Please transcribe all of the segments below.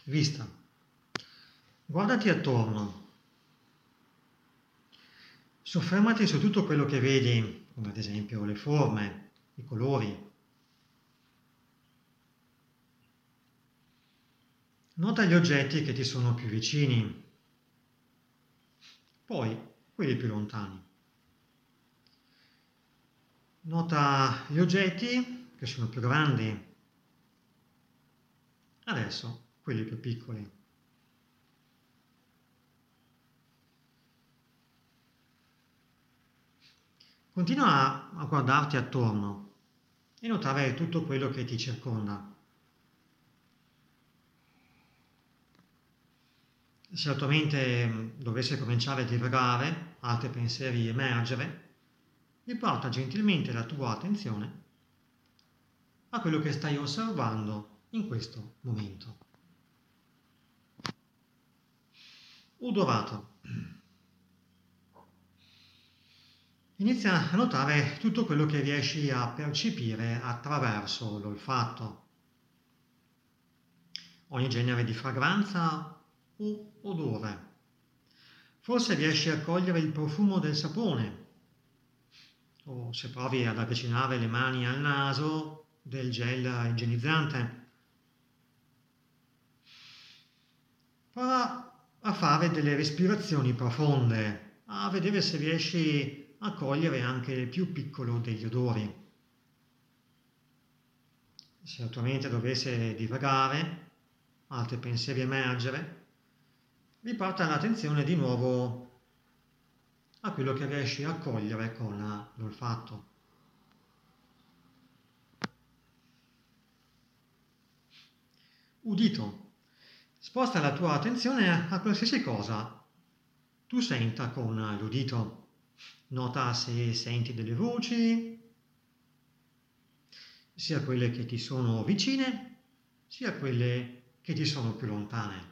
Vista. Guardati attorno. Soffermati su tutto quello che vedi, come ad esempio le forme, i colori. Nota gli oggetti che ti sono più vicini, poi quelli più lontani. Nota gli oggetti che sono più grandi, adesso quelli più piccoli. Continua a guardarti attorno e notare tutto quello che ti circonda. Se la tua mente dovesse cominciare a divagare, altri pensieri emergere, riporta gentilmente la tua attenzione a quello che stai osservando in questo momento. Odorato. Inizia a notare tutto quello che riesci a percepire attraverso l'olfatto. Ogni genere di fragranza o odore. Forse riesci a cogliere il profumo del sapone, o se provi ad avvicinare le mani al naso, del gel igienizzante. Prova a fare delle respirazioni profonde, a vedere se riesci a cogliere anche il più piccolo degli odori. Se la tua mente dovesse divagare, altri pensieri emergere, riporta l'attenzione di nuovo a quello che riesci a cogliere con l'olfatto. Udito. Sposta la tua attenzione a qualsiasi cosa tu senta con l'udito. Nota se senti delle voci, sia quelle che ti sono vicine, sia quelle che ti sono più lontane.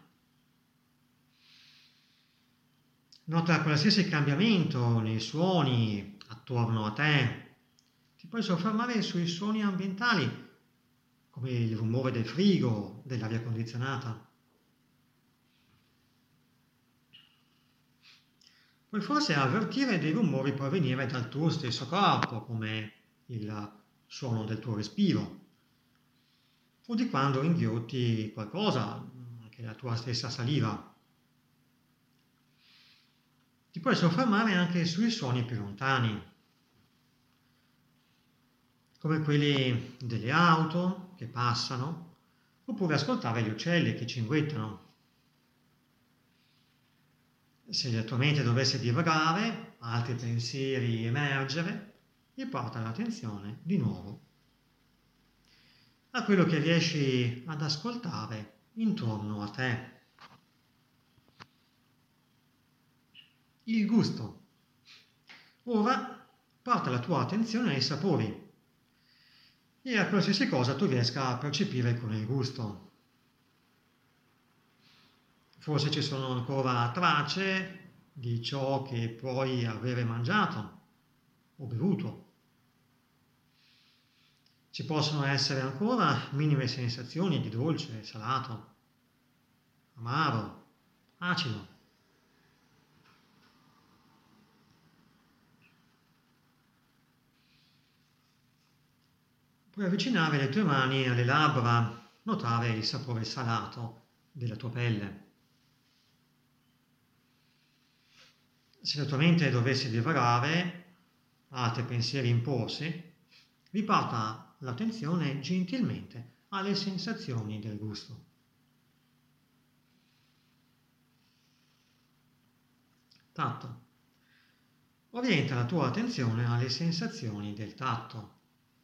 Nota qualsiasi cambiamento nei suoni attorno a te. Ti puoi soffermare sui suoni ambientali, come il rumore del frigo, dell'aria condizionata. Puoi forse avvertire dei rumori provenienti dal tuo stesso corpo, come il suono del tuo respiro, o di quando inghiotti qualcosa, anche la tua stessa saliva. Ti puoi soffermare anche sui suoni più lontani, come quelli delle auto che passano, oppure ascoltare gli uccelli che cinguettano. Se la tua mente dovesse divagare, altri pensieri emergere, riporta l'attenzione di nuovo a quello che riesci ad ascoltare intorno a te. Il gusto. Ora porta la tua attenzione ai sapori e a qualsiasi cosa tu riesca a percepire con il gusto. Forse ci sono ancora tracce di ciò che puoi avere mangiato o bevuto. Ci possono essere ancora minime sensazioni di dolce, salato, amaro, acido. Puoi avvicinare le tue mani alle labbra, notare il sapore salato della tua pelle. Se la tua mente dovesse divagare, altri pensieri imporsi, riporta l'attenzione gentilmente alle sensazioni del gusto. Tatto. Orienta la tua attenzione alle sensazioni del tatto.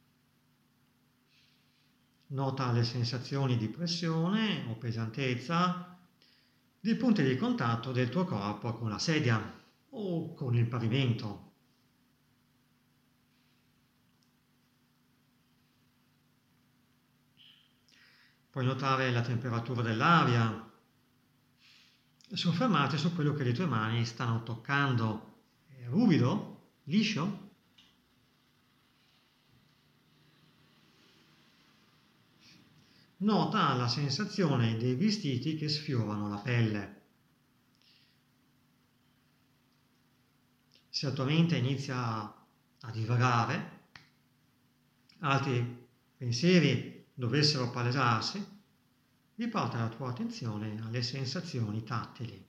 Nota le sensazioni di pressione o pesantezza dei punti di contatto del tuo corpo con la sedia o con il pavimento. Puoi notare la temperatura dell'aria, soffermarti su quello che le tue mani stanno toccando. È ruvido? Liscio? Nota la sensazione dei vestiti che sfiorano la pelle. Se la tua mente inizia a divagare, altri pensieri dovessero palesarsi, riporta la tua attenzione alle sensazioni tattili.